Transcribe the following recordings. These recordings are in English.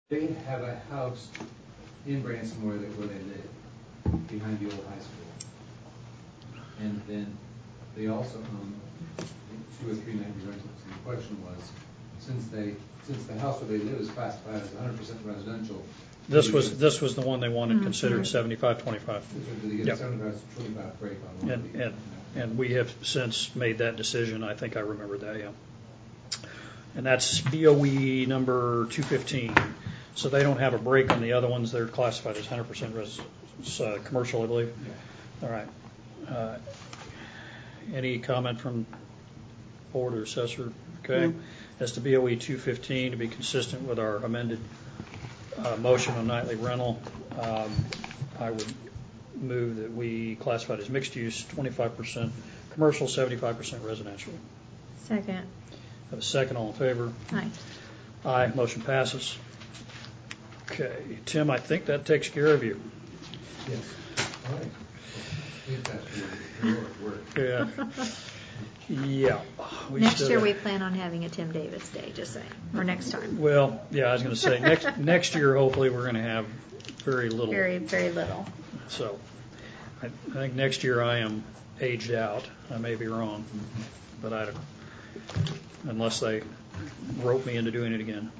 They have a house in Branson where they live, behind the old high school. And then they also own 2 or 3 nightly rentals. And the question was, since the house where they live is classified as 100% residential. This was the one they wanted considered 75-25. Did they get a 75-25 break on one? And we have since made that decision. I think I remember that, yeah. And that's BOE number 215. So they don't have a break on the other ones. They're classified as 100% commercial, I believe. Yeah. All right. Any comment from board or assessor? Okay. No. As to BOE 215, to be consistent with our amended motion on nightly rental, I would move that we classify it as mixed use, 25% commercial, 75% residential. Second. Have a second. All in favor? Aye. Aye. Motion passes. Okay, Tim, I think that takes care of you. Yes. All right. I think that's Yeah. Yeah. Next year we plan on having a Tim Davis Day, just saying, or next time. Well, yeah, I was going to say next year hopefully we're going to have very little. Very, very little. So I think next year I am aged out. I may be wrong, but I don't. Unless they rope me into doing it again.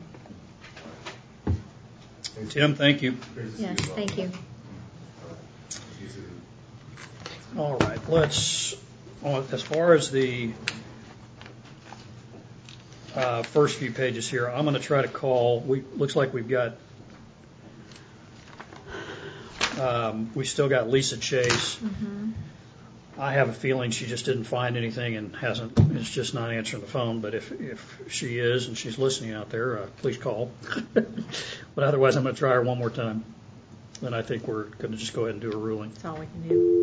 Tim, thank you. Yes, thank you. All right, let's, as far as the first few pages here, I'm going to try to call, looks like we've got, we still got Lisa Chase. Mm-hmm. I have a feeling she just didn't find anything and is just not answering the phone. But if she is and she's listening out there, please call. But otherwise, I'm going to try her one more time. And I think we're going to just go ahead and do a ruling. That's all we can do.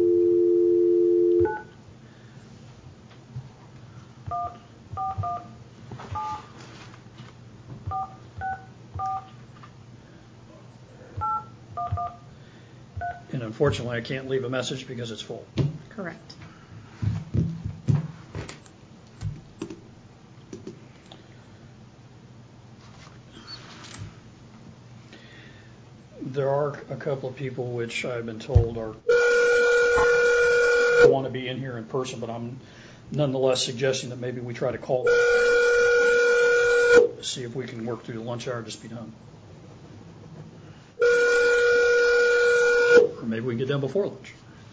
And unfortunately, I can't leave a message because it's full. Correct. There are a couple of people which I've been told want to be in here in person, but I'm nonetheless suggesting that maybe we try to call them, see if we can work through the lunch hour and just be done. Or maybe we can get done before lunch.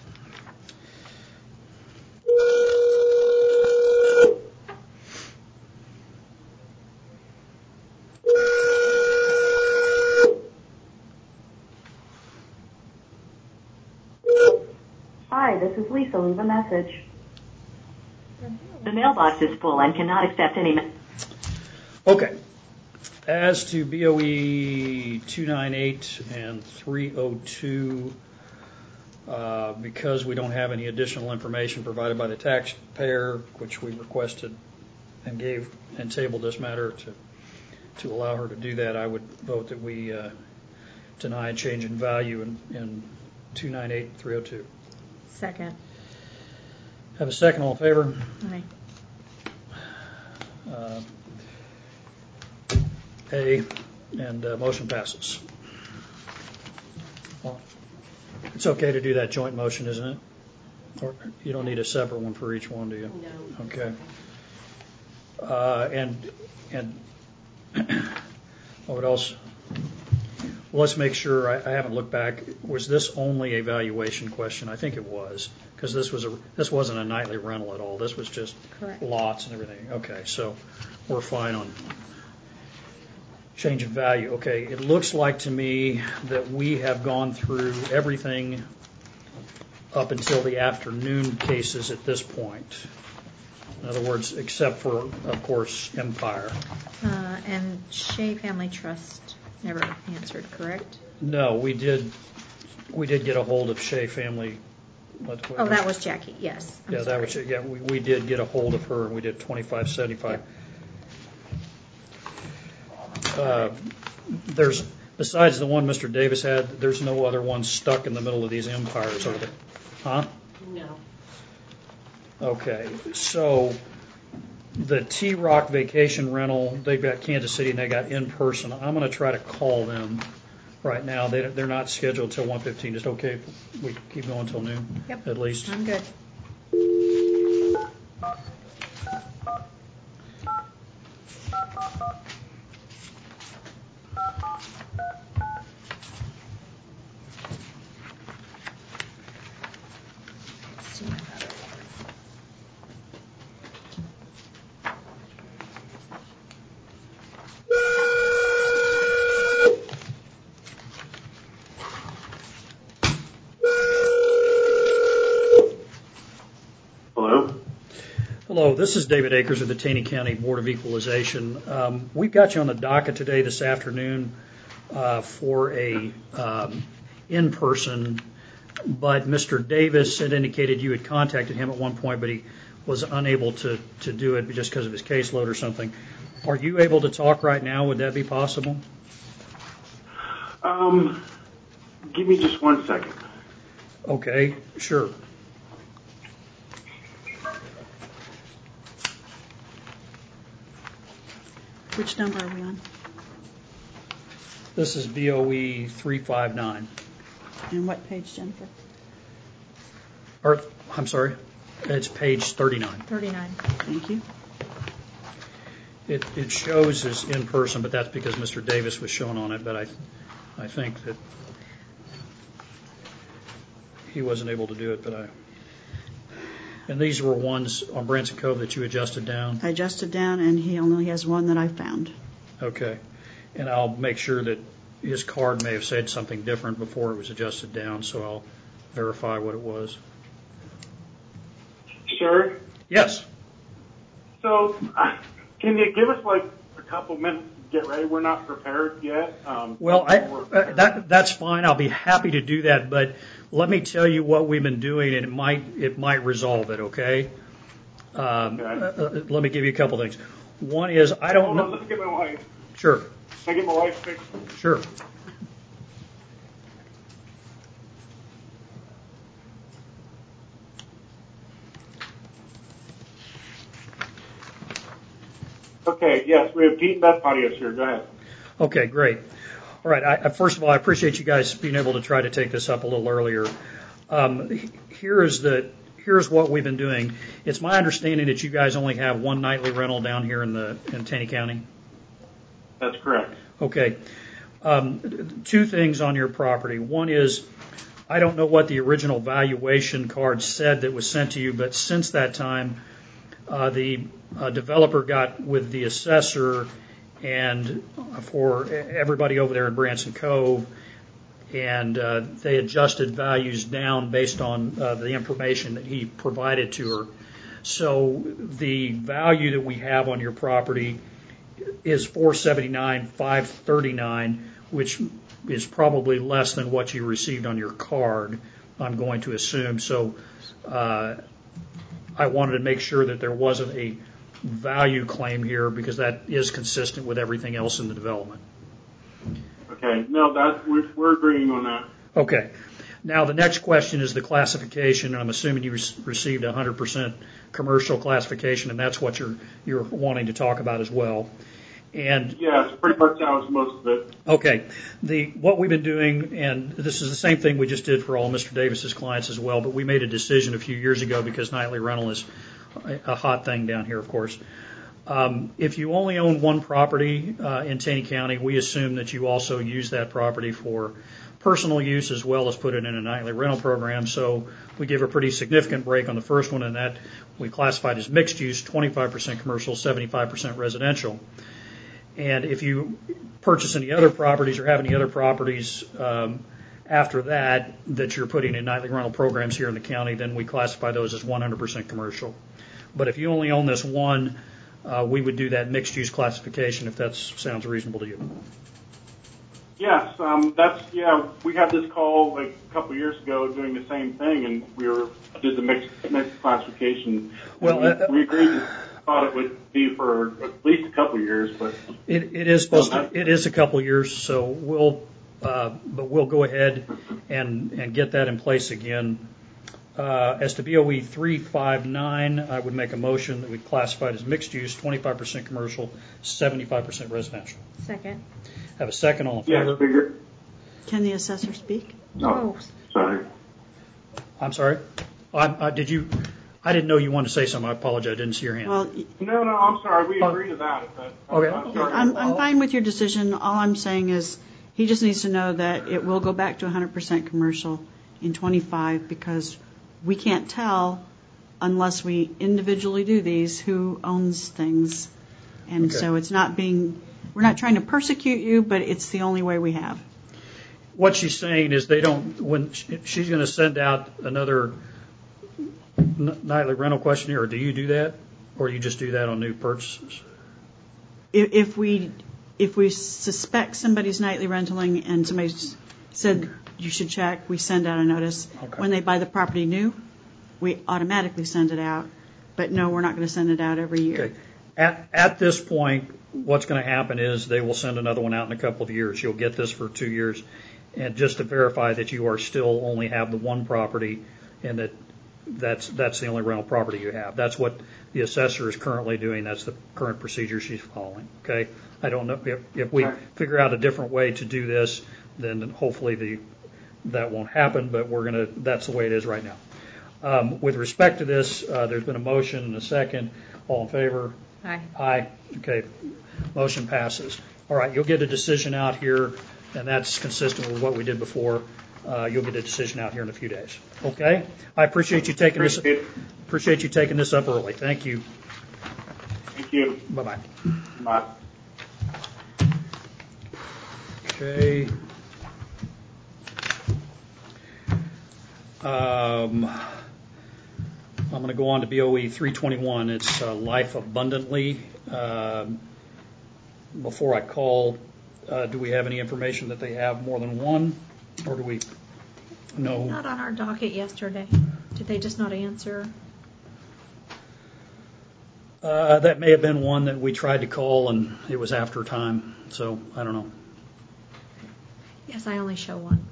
Hi, this is Lisa. Leave a message. The mailbox is full and cannot accept any. Okay. As to BOE 298 and 302, because we don't have any additional information provided by the taxpayer, which we requested and gave and tabled this matter to allow her to do that, I would vote that we deny a change in value in 298 and 302. Second. Have a second. All in favor? Aye. And motion passes. Well, it's okay to do that joint motion, isn't it? Or you don't need a separate one for each one, do you? No. Okay. And what else? Well, let's make sure. I haven't looked back. Was this only a valuation question? I think it was, because this wasn't a nightly rental at all. This was just correct. Lots and everything. Okay, so we're fine on change of value. Okay, it looks like to me that we have gone through everything up until the afternoon cases at this point. In other words, except for, of course, Empire. And Shea Family Trust never answered, correct? No, we did get a hold of Shea Family. That was Jackie. Yes. I'm sorry. That was it. Yeah, we did get a hold of her, and we did 2575. Yep. There's besides the one Mr. Davis had, there's no other ones stuck in the middle of these Empires, are there? Huh? No. Okay, so the T-Rock Vacation Rental, they've got Kansas City and they got in person. I'm going to try to call them right now. They're not scheduled till 1:15. Just okay if we keep going till noon? Yep. At least. I'm good. Hello, this is David Akers of the Taney County Board of Equalization. We've got you on the docket today this afternoon for a in-person, but Mr. Davis had indicated you had contacted him at one point, but he was unable to do it just because of his caseload or something. Are you able to talk right now? Would that be possible? Give me just 1 second. Okay, sure. Which number are we on? This is BOE 359. And what page, Jennifer? Or, I'm sorry, it's page 39. 39. Thank you. It shows as in person, but that's because Mr. Davis was shown on it, but I think that he wasn't able to do it, and these were ones on Branson Cove that you adjusted down? I adjusted down, and he only has one that I found. Okay. And I'll make sure that his card may have said something different before it was adjusted down, so I'll verify what it was. Sir? Yes. So, can you give us like a couple minutes to get ready? We're not prepared yet. Well, that's fine. I'll be happy to do that, but let me tell you what we've been doing, and it might resolve it, okay? Okay. Let me give you a couple things. One is, I don't know. Hold on, let me get my wife. Sure. Can I get my wife fixed? Sure. Okay, yes, we have Pete and Beth Patios here. Go ahead. Okay, great. All right. First of all, I appreciate you guys being able to try to take this up a little earlier. Here's what we've been doing. It's my understanding that you guys only have one nightly rental down here in Taney County. That's correct. Okay. Two things on your property. One is, I don't know what the original valuation card said that was sent to you, but since that time, the developer got with the assessor and for everybody over there in Branson Cove, and they adjusted values down based on the information that he provided to her. So the value that we have on your property is $479,539, which is probably less than what you received on your card, I'm going to assume. So I wanted to make sure that there wasn't a value claim here, because that is consistent with everything else in the development. Okay, no, we're agreeing on that. Okay. Now the next question is the classification. I'm assuming you received 100% commercial classification, and that's what you're wanting to talk about as well. And yes, pretty much that was most of it. Okay. What we've been doing, and this is the same thing we just did for all Mr. Davis's clients as well, but we made a decision a few years ago, because nightly rental is a hot thing down here, of course. If you only own one property in Taney County, we assume that you also use that property for personal use as well as put it in a nightly rental program. So we give a pretty significant break on the first one, and that we classified as mixed use, 25% commercial, 75% residential. And if you purchase any other properties or have any other properties after that you're putting in nightly rental programs here in the county, then we classify those as 100% commercial. But if you only own this one, we would do that mixed use classification, if that sounds reasonable to you. Yes, we had this call like a couple years ago doing the same thing, and did the mixed classification. Well, we agreed. Thought it would be for at least a couple years, but it is supposed to. It is a couple years, so we'll go ahead and get that in place again. As to BOE 359, I would make a motion that we classify it as mixed use, 25% commercial, 75% residential. Second. Have a second, all in Yes, favor? figure. Can the assessor speak? Oh, Sorry. I'm sorry? I didn't know you wanted to say something. I apologize. I didn't see your hand. Well, No, I'm sorry. We agree to that. Okay. I'm sorry. I'm fine with your decision. All I'm saying is he just needs to know that it will go back to 100% commercial in 25 because we can't tell unless we individually do these who owns things. And Okay. so we're not trying to persecute you, but it's the only way we have. What she's saying is she's going to send out another nightly rental questionnaire, or do you do that? Or you just do that on new purchases? If we suspect somebody's nightly rentaling and somebody said you should check, we send out a notice. Okay. When they buy the property new, we automatically send it out. But no, we're not going to send it out every year. Okay. At this point, what's going to happen is they will send another one out in a couple of years. You'll get this for 2 years, and just to verify that you are still only have the one property, and that's the only rental property you have. That's what the assessor is currently doing. That's the current procedure she's following. Okay. I don't know if we figure out a different way to do this, then hopefully that won't happen. But that's the way it is right now. With respect to this, there's been a motion and a second. All in favor? aye. Aye. Okay. Motion passes. All right. You'll get a decision out here, and that's consistent with what we did before. You'll get a decision out here in a few days. Okay. I appreciate you taking this. Appreciate you taking this up early. Thank you. Thank you. Bye-bye. Bye. Okay. I'm going to go on to BOE 321. It's Life Abundantly. Before I call, do we have any information that they have more than one, or do we know? Not on our docket yesterday. Did they just not answer? That may have been one that we tried to call, and it was after time, so I don't know. Yes, I only show one.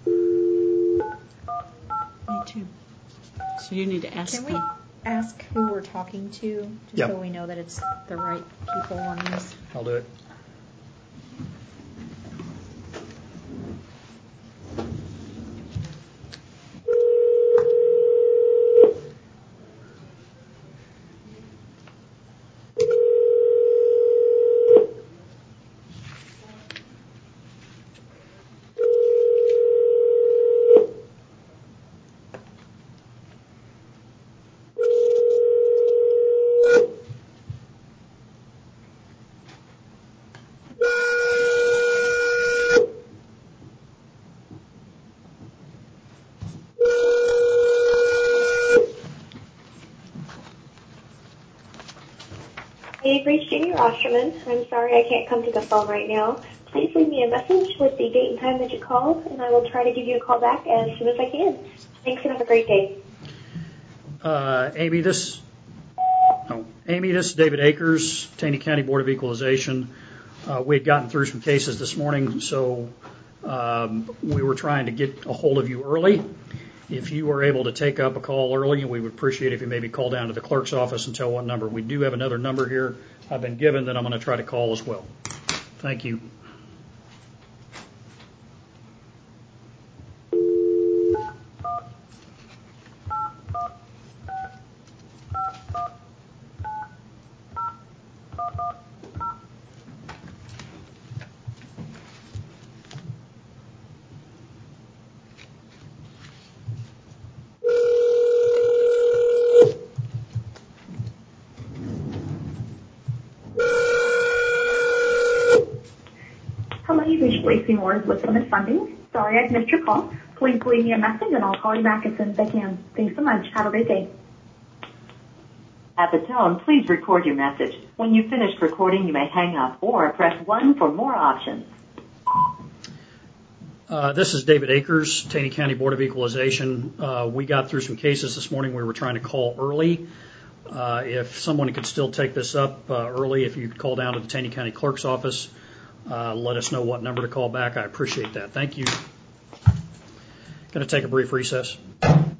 Me too. So you need to ask Can we them. ask who we're talking to, just Yep. so we know that it's the right people on these? I'll do it. You've reached Jamie Osterman. I'm sorry I can't come to the phone right now. Please leave me a message with the date and time that you called, and I will try to give you a call back as soon as I can. Thanks and have a great day. Amy, this is David Akers, Taney County Board of Equalization. We had gotten through some cases this morning, so we were trying to get a hold of you early. If you were able to take up a call early, we would appreciate if you maybe call down to the clerk's office and tell what number. We do have another number here I've been given that I'm going to try to call as well. Thank you. Hello, you've reached Lacey Moore's with Limit Funding. Sorry I've missed your call. Please leave me a message and I'll call you back as soon as I can. Thanks so much. Have a great day. At the tone, please record your message. When you've finished recording, you may hang up or press 1 for more options. This is David Akers, Taney County Board of Equalization. We got through some cases this morning. We were trying to call early. If someone could still take this up early, if you could call down to the Taney County Clerk's office, let us know what number to call back. I appreciate that. Thank you. Going to take a brief recess.